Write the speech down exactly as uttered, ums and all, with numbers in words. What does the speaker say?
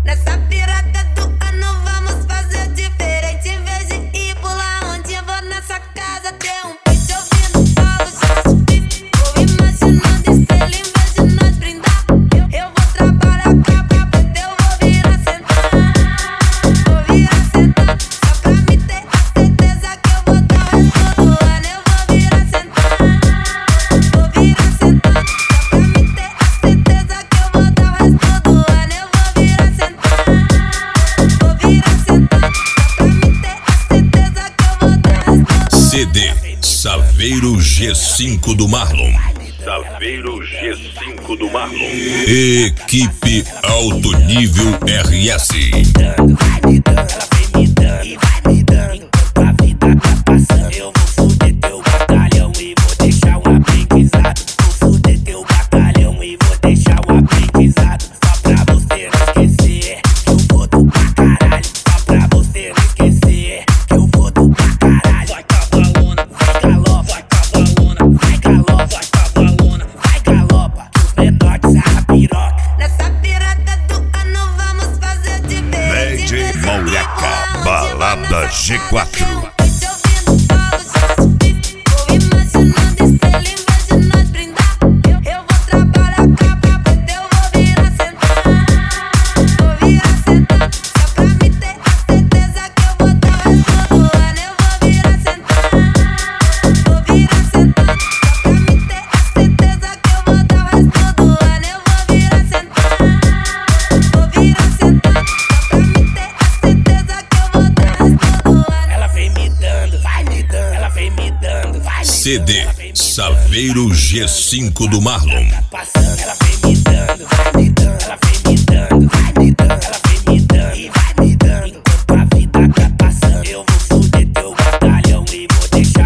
Nessa virada do ano vamos fazer diferente. Em vez de ir pular onde eu vou nessa casa ter um peito ouvindo solo, Jesus Cristo. Vou imaginando estrela em vez de nós brindar. Eu vou trabalhar pra poder, eu vou virar sentar. Vou virar sentar, só pra me ter a certeza que eu vou dar o resto do ano. Eu vou virar sentar, vou virar sentar, só pra me ter a certeza que eu vou dar o resto do ano. Eu vou virar sentar, vou virar sentar, só pra me ter a certeza que eu vou dar o resto do ano. C D Saveiro G cinco do Marlon. Saveiro G cinco do Marlon. Equipe Alto Nível R S. Vai me dando, ela vem me dando e vai me dando. Enquanto a vida tá passando, eu vou fuder teu batalhão e vou deixar um aprendizado. Vou fuder teu batalhão e vou deixar um aprendizado. Só pra você não esquecer que eu vou do pra caralho. Só pra você não esquecer que eu vou do pra caralho. Vai cavalona, vai galopa, vai cavalona, vai galopa, vai cavalona, vai galopa. Que os menores sarra piroca. Nessa virada do ano vamos fazer diferente. D J Maureca, Balada G quatro. Vou imaginando estrela em vez de nós brindar. Eu vou trabalhar pra poder, eu vou virar sentar. Vou virar sentar, só pra me ter a certeza que eu vou dar o resto do ano. Eu vou virar sentar, vou virar sentar, só pra me ter a certeza que eu vou dar o resto do ano. Eu vou virar sentar, vou virar sentar, só pra me ter a certeza que eu vou dar o resto do ano. Ela vem me dando, vai me dando, ela vem me dando, vai me C dando. D Ela vem me Saveiro G cinco do Marlon. tá passando, ela vem me dando, vai me dando, ela vem me dando, vai me dando, ela vem me dando e vai me dando. Enquanto a vida tá passando, eu vou fuder teu batalhão e vou deixar